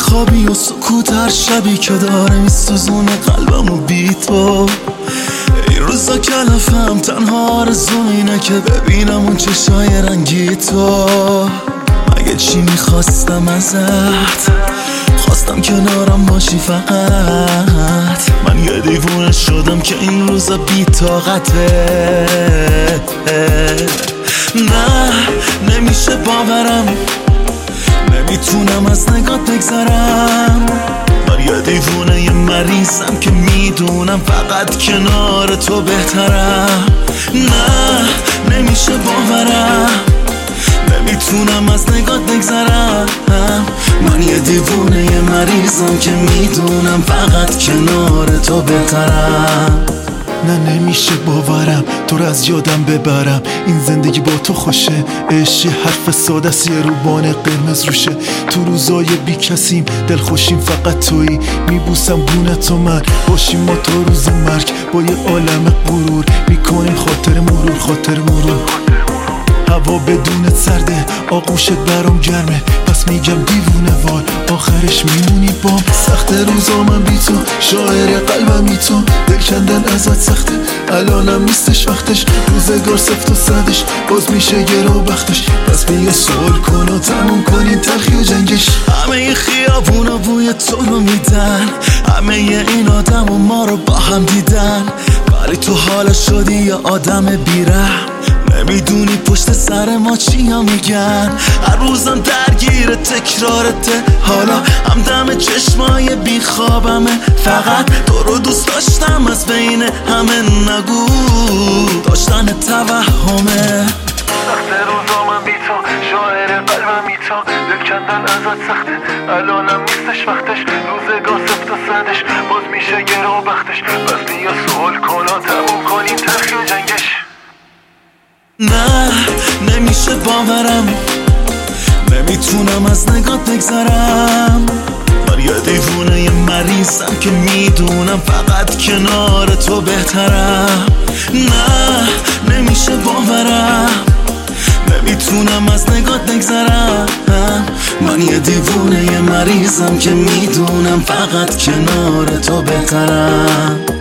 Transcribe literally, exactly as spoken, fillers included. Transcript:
خوابی و سکوت هر شبی که داره میسوزونه قلبمو بی تو. این روزا کلافم تنها آرزوم اینه که ببینم اون چشای رنگی تو. مگه چی میخواستم ازت؟ خواستم کنارم باشی فقط. من یه دیوونه شدم که این روزا بی طاقته. نه نمیشه باورم، نمیتونم از نگات بگذرم. من یه دیوونه یه مریضم که میدونم فقط کنار تو بهترم. نه نمیشه باورم، نمیتونم از نگات بگذرم. من یه دیوونه یه مریضم که میدونم فقط کنار تو بهترم. نه نمیشه باورم تو رو از یادم ببرم. این زندگی با تو خوشه، عشق حرف ساده است، یه روبان قرمز روشه. تو روزای بی کسیم دل خوشیم فقط تویی. میبوسم بونه تو من باشیم ما تا روز مرگ. با یه عالم غرور میکنیم خاطر مرور خاطر مرور. هوا بدون سرده، آغوشت برام گرمه، پس میگم دیوونه وار آخرش میمونی بام. سخت روزا من بی تو، شاعر قلبم تو. دل کندن ازت سخته، الانم نیستش وقتش. روزگار سفت و سدش، باز میشه گرا بختش. پس بیا سوال کن و تموم کنین تلخی و جنگش. همه خیابونا بوی تو رو میدن، همه این آدم و ما رو با هم دیدن. ولی تو حالا شدی یه آدم بیرحم، نمیدونی پشت سر ما چیا میگن. هر روزم درگیر تکرارته، حالا همدم چشمای بیخوابمه. فقط تو رو دوست داشتم از بین همه، نگو داشتن توهمه. سخت روزا من بی تو، شاعر قلبم بی تو. دل کندن ازت سخته، الانم نیستش وقتش. روزگار سفت و سدش، باز میشه گرا بختش. پس بیا سوال کن و تموم کنیم تلخی و جنگش. نه نمیشه باورم، نمیتونم از نگات بگذرم. من یه دیوونه یه مریضم که میدونم فقط کنار تو بهترم. نه نمیشه باورم، نمیتونم از نگات بگذرم. من یه دیوونه یه مریضم که میدونم فقط کنار تو بهترم.